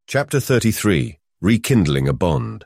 Chapter 33. Rekindling a Bond.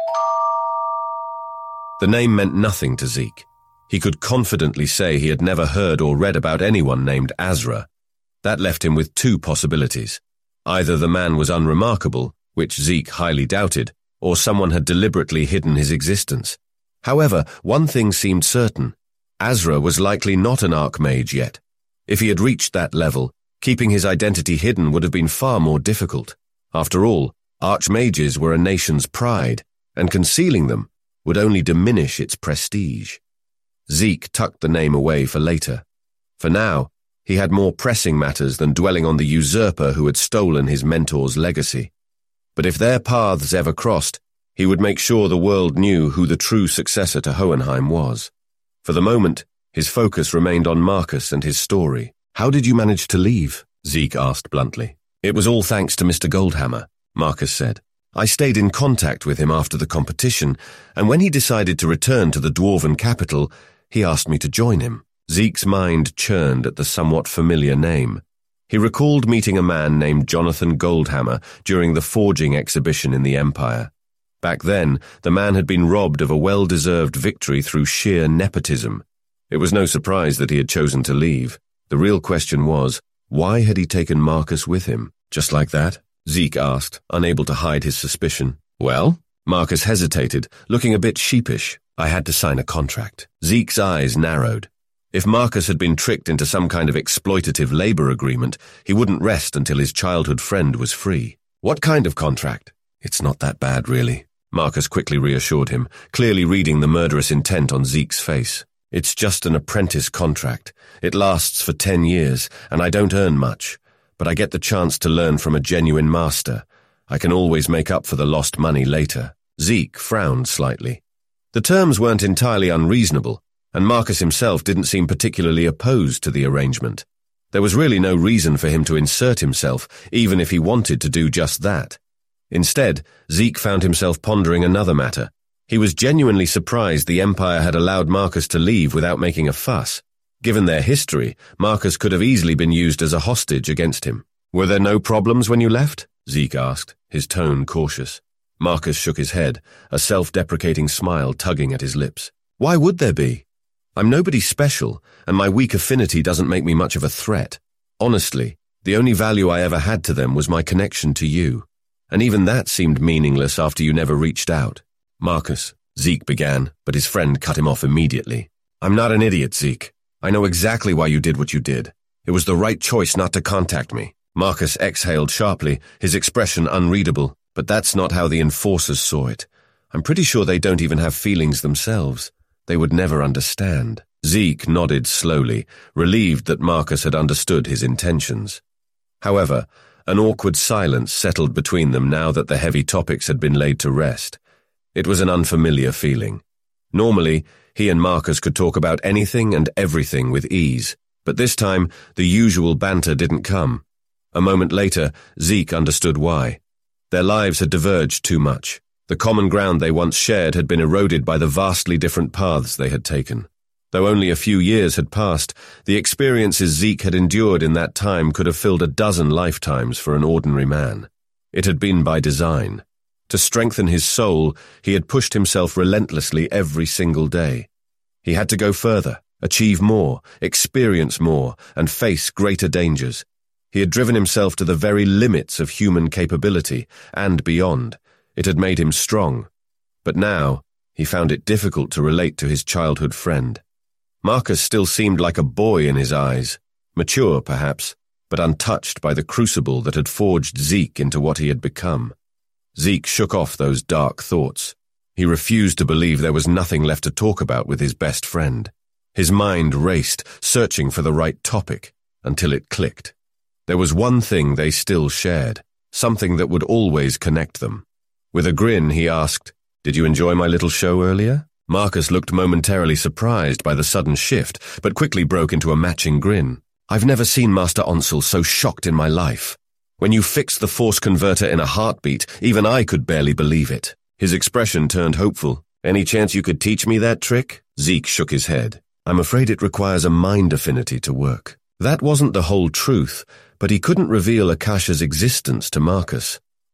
The name meant nothing to Zeke. He could confidently say he had never heard or read about anyone named Azra. That left him with two possibilities. Either the man was unremarkable, which Zeke highly doubted, or someone had deliberately hidden his existence. However, one thing seemed certain. Azra was likely not an Archmage yet. If he had reached that level, keeping his identity hidden would have been far more difficult. After all, Archmages were a nation's pride, and concealing them would only diminish its prestige. Zeke tucked the name away for later. For now, he had more pressing matters than dwelling on the usurper who had stolen his mentor's legacy. But if their paths ever crossed, he would make sure the world knew who the true successor to Hohenheim was. For the moment, his focus remained on Marcus and his story. "How did you manage to leave?" Zeke asked bluntly. "It was all thanks to Mr. Goldhammer," Marcus said. "I stayed in contact with him after the competition, and when he decided to return to the Dwarven capital, he asked me to join him." Zeke's mind churned at the somewhat familiar name. He recalled meeting a man named Jonathan Goldhammer during the forging exhibition in the Empire. Back then, the man had been robbed of a well-deserved victory through sheer nepotism. It was no surprise that he had chosen to leave. The real question was, why had he taken Marcus with him? "Just like that?" Zeke asked, unable to hide his suspicion. "Well?" Marcus hesitated, looking a bit sheepish. "I had to sign a contract." Zeke's eyes narrowed. If Marcus had been tricked into some kind of exploitative labor agreement, he wouldn't rest until his childhood friend was free. "What kind of contract?" "It's not that bad, really," Marcus quickly reassured him, clearly reading the murderous intent on Zeke's face. "It's just an apprentice contract. It lasts for 10 years, and I don't earn much. But I get the chance to learn from a genuine master. I can always make up for the lost money later." Zeke frowned slightly. The terms weren't entirely unreasonable, and Marcus himself didn't seem particularly opposed to the arrangement. There was really no reason for him to insert himself, even if he wanted to do just that. Instead, Zeke found himself pondering another matter. He was genuinely surprised the Empire had allowed Marcus to leave without making a fuss. Given their history, Marcus could have easily been used as a hostage against him. "Were there no problems when you left?" Zeke asked, his tone cautious. Marcus shook his head, a self-deprecating smile tugging at his lips. "Why would there be? I'm nobody special, and my weak affinity doesn't make me much of a threat. Honestly, the only value I ever had to them was my connection to you. And even that seemed meaningless after you never reached out." "Marcus," Zeke began, but his friend cut him off immediately. "I'm not an idiot, Zeke. I know exactly why you did what you did. It was the right choice not to contact me." Marcus exhaled sharply, his expression unreadable. "But that's not how the enforcers saw it. I'm pretty sure they don't even have feelings themselves. They would never understand." Zeke nodded slowly, relieved that Marcus had understood his intentions. However, an awkward silence settled between them now that the heavy topics had been laid to rest. It was an unfamiliar feeling. Normally, he and Marcus could talk about anything and everything with ease, but this time the usual banter didn't come. A moment later, Zeke understood why. Their lives had diverged too much. The common ground they once shared had been eroded by the vastly different paths they had taken. Though only a few years had passed, the experiences Zeke had endured in that time could have filled a dozen lifetimes for an ordinary man. It had been by design. To strengthen his soul, he had pushed himself relentlessly every single day. He had to go further, achieve more, experience more, and face greater dangers. He had driven himself to the very limits of human capability, and beyond. It had made him strong. But now, he found it difficult to relate to his childhood friend. Marcus still seemed like a boy in his eyes, mature perhaps, but untouched by the crucible that had forged Zeke into what he had become. Zeke shook off those dark thoughts. He refused to believe there was nothing left to talk about with his best friend. His mind raced, searching for the right topic, until it clicked. There was one thing they still shared, something that would always connect them. With a grin, he asked, "Did you enjoy my little show earlier?" Marcus looked momentarily surprised by the sudden shift, but quickly broke into a matching grin. "I've never seen Master Onsel so shocked in my life. When you fixed the force converter in a heartbeat, even I could barely believe it." His expression turned hopeful. "Any chance you could teach me that trick?" Zeke shook his head. "I'm afraid it requires a mind affinity to work." That wasn't the whole truth, but he couldn't reveal Akasha's existence to Marcus.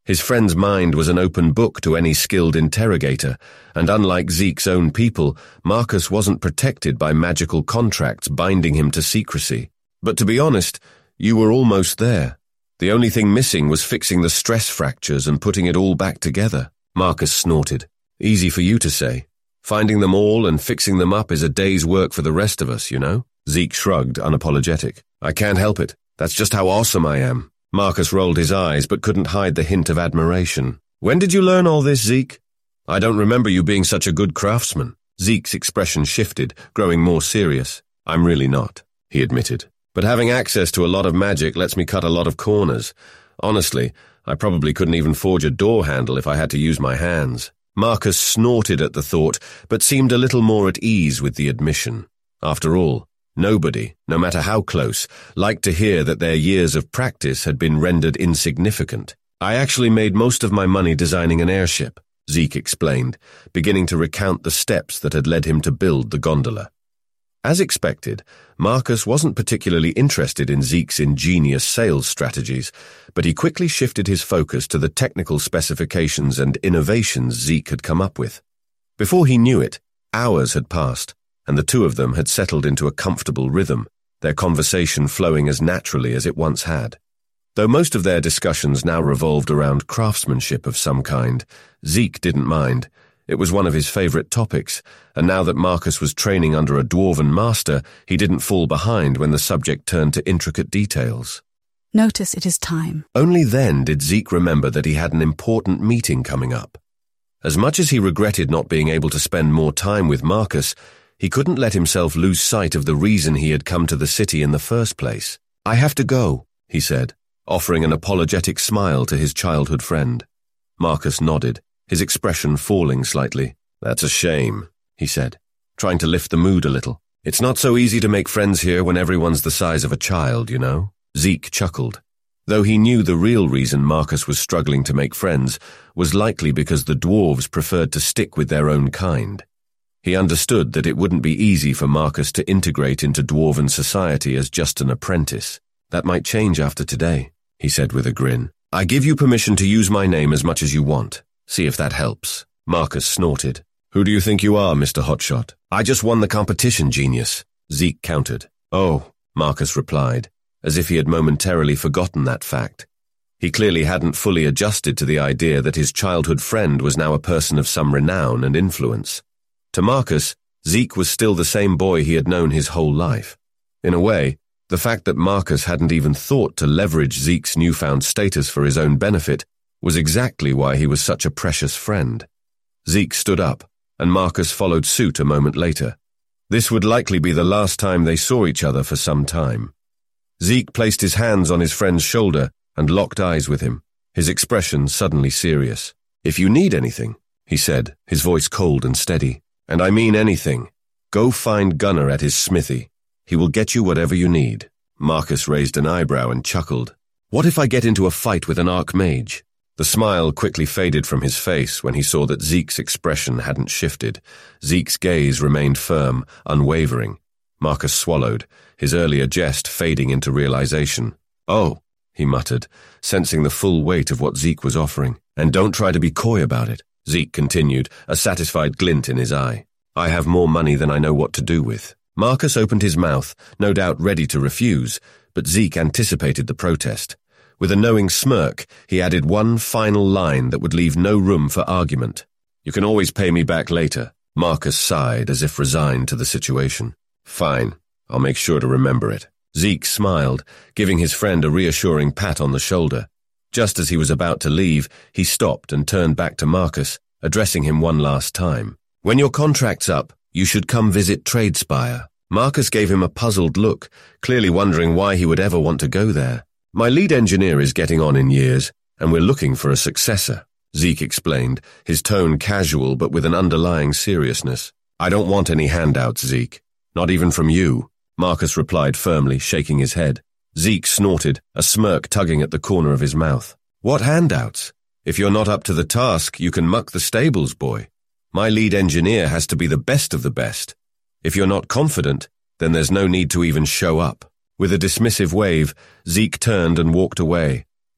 His friend's mind was an open book to any skilled interrogator, and unlike Zeke's own people, Marcus wasn't protected by magical contracts binding him to secrecy. But to be honest, you were almost there. The only thing missing was fixing the stress fractures and putting it all back together. Marcus snorted. Easy for you to say. Finding them all and fixing them up is a day's work for the rest of us, you know? Zeke shrugged, unapologetic. I can't help it. That's just how awesome I am. Marcus rolled his eyes but couldn't hide the hint of admiration. When did you learn all this, Zeke? I don't remember you being such a good craftsman. Zeke's expression shifted, growing more serious. I'm really not, he admitted. But having access to a lot of magic lets me cut a lot of corners. Honestly, I probably couldn't even forge a door handle if I had to use my hands. Marcus snorted at the thought, but seemed a little more at ease with the admission. After all, nobody, no matter how close, liked to hear that their years of practice had been rendered insignificant. I actually made most of my money designing an airship, Zeke explained, beginning to recount the steps that had led him to build the gondola. As expected, Marcus wasn't particularly interested in Zeke's ingenious sales strategies, but he quickly shifted his focus to the technical specifications and innovations Zeke had come up with. Before he knew it, hours had passed, and the two of them had settled into a comfortable rhythm, their conversation flowing as naturally as it once had. Though most of their discussions now revolved around craftsmanship of some kind, Zeke didn't mind. It was one of his favorite topics, and now that Marcus was training under a dwarven master, he didn't fall behind when the subject turned to intricate details. Notice it is time. Only then did Zeke remember that he had an important meeting coming up. As much as he regretted not being able to spend more time with Marcus, he couldn't let himself lose sight of the reason he had come to the city in the first place. I have to go, he said, offering an apologetic smile to his childhood friend. Marcus nodded, his expression falling slightly. That's a shame, he said, trying to lift the mood a little. It's not so easy to make friends here when everyone's the size of a child, you know? Zeke chuckled. Though he knew the real reason Marcus was struggling to make friends was likely because the dwarves preferred to stick with their own kind. He understood that it wouldn't be easy for Marcus to integrate into dwarven society as just an apprentice. That might change after today, he said with a grin. I give you permission to use my name as much as you want. See if that helps. Marcus snorted. Who do you think you are, Mr. Hotshot? I just won the competition, genius, Zeke countered. Oh, Marcus replied, as if he had momentarily forgotten that fact. He clearly hadn't fully adjusted to the idea that his childhood friend was now a person of some renown and influence. To Marcus, Zeke was still the same boy he had known his whole life. In a way, the fact that Marcus hadn't even thought to leverage Zeke's newfound status for his own benefit was exactly why he was such a precious friend. Zeke stood up, and Marcus followed suit a moment later. This would likely be the last time they saw each other for some time. Zeke placed his hands on his friend's shoulder and locked eyes with him, his expression suddenly serious. If you need anything, he said, his voice cold and steady, and I mean anything, go find Gunnar at his smithy. He will get you whatever you need. Marcus raised an eyebrow and chuckled. What if I get into a fight with an archmage? The smile quickly faded from his face when he saw that Zeke's expression hadn't shifted. Zeke's gaze remained firm, unwavering. Marcus swallowed, his earlier jest fading into realization. Oh, he muttered, sensing the full weight of what Zeke was offering. And don't try to be coy about it, Zeke continued, a satisfied glint in his eye. I have more money than I know what to do with. Marcus opened his mouth, no doubt ready to refuse, but Zeke anticipated the protest. With a knowing smirk, he added one final line that would leave no room for argument. You can always pay me back later. Marcus sighed as if resigned to the situation. Fine, I'll make sure to remember it. Zeke smiled, giving his friend a reassuring pat on the shoulder. Just as he was about to leave, he stopped and turned back to Marcus, addressing him one last time. When your contract's up, you should come visit Tradespire. Marcus gave him a puzzled look, clearly wondering why he would ever want to go there. My lead engineer is getting on in years, and we're looking for a successor, Zeke explained, his tone casual but with an underlying seriousness. I don't want any handouts, Zeke. Not even from you, Marcus replied firmly, shaking his head. Zeke snorted, a smirk tugging at the corner of his mouth. What handouts? If you're not up to the task, you can muck the stables, boy. My lead engineer has to be the best of the best. If you're not confident, then there's no need to even show up. With a dismissive wave, Zeke turned and walked away,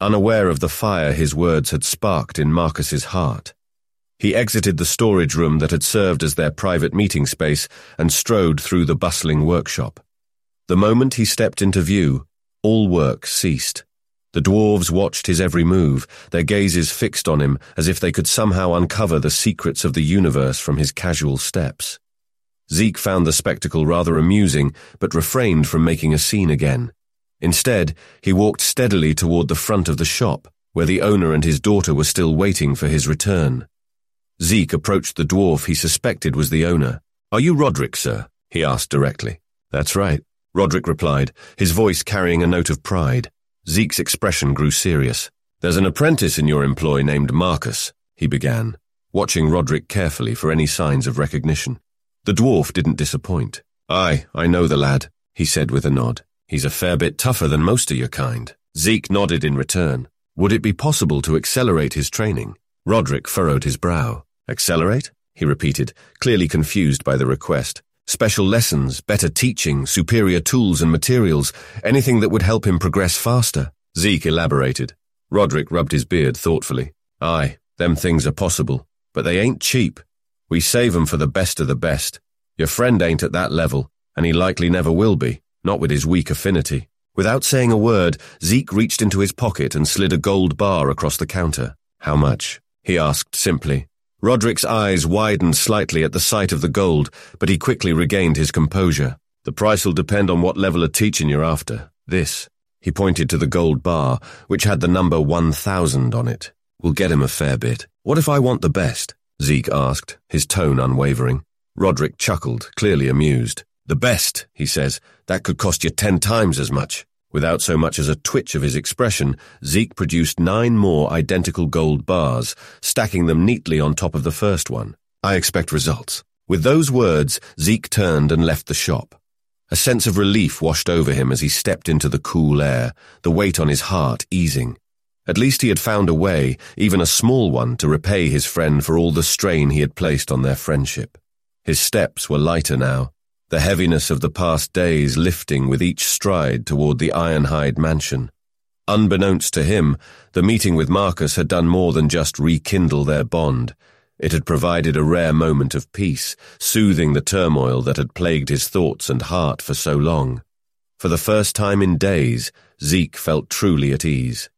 unaware of the fire his words had sparked in Marcus's heart. He exited the storage room that had served as their private meeting space and strode through the bustling workshop. The moment he stepped into view, all work ceased. The dwarves watched his every move, their gazes fixed on him as if they could somehow uncover the secrets of the universe from his casual steps. Zeke found the spectacle rather amusing, but refrained from making a scene again. Instead, he walked steadily toward the front of the shop, where the owner and his daughter were still waiting for his return. Zeke approached the dwarf he suspected was the owner. "Are you Roderick, sir?" he asked directly. "That's right," Roderick replied, his voice carrying a note of pride. Zeke's expression grew serious. "There's an apprentice in your employ named Marcus," he began, watching Roderick carefully for any signs of recognition. The dwarf didn't disappoint. "Aye, I know the lad," he said with a nod. "He's a fair bit tougher than most of your kind." Zeke nodded in return. Would it be possible to accelerate his training? Roderick furrowed his brow. "Accelerate?" he repeated, clearly confused by the request. "Special lessons, better teaching, superior tools and materials, anything that would help him progress faster." Zeke elaborated. Roderick rubbed his beard thoughtfully. "Aye, them things are possible, but they ain't cheap. We save 'em for the best of the best. Your friend ain't at that level, and he likely never will be, not with his weak affinity." Without saying a word, Zeke reached into his pocket and slid a gold bar across the counter. "How much?" he asked simply. Roderick's eyes widened slightly at the sight of the gold, but he quickly regained his composure. "The price will depend on what level of teaching you're after. This," he pointed to the gold bar, which had the number 1000 on it, "will get him a fair bit." "What if I want the best?" Zeke asked, his tone unwavering. Roderick chuckled, clearly amused. "The best," he says, "that could cost you 10 times as much." Without so much as a twitch of his expression, Zeke produced 9 more identical gold bars, stacking them neatly on top of the first one. "I expect results." With those words, Zeke turned and left the shop. A sense of relief washed over him as he stepped into the cool air, the weight on his heart easing. At least he had found a way, even a small one, to repay his friend for all the strain he had placed on their friendship. His steps were lighter now, the heaviness of the past days lifting with each stride toward the Ironhide mansion. Unbeknownst to him, the meeting with Marcus had done more than just rekindle their bond. It had provided a rare moment of peace, soothing the turmoil that had plagued his thoughts and heart for so long. For the first time in days, Zeke felt truly at ease.